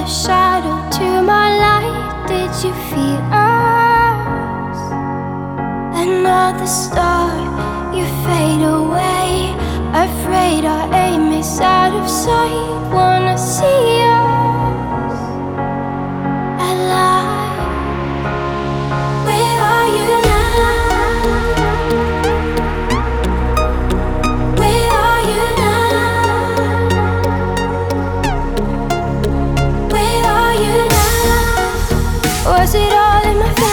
the shadow to my light. Did you feel us? Another star, you fade away. Afraid our aim is out of sight. Wanna see us alive. Where are you now? Where are you now? Where are you now? Was it all in my face?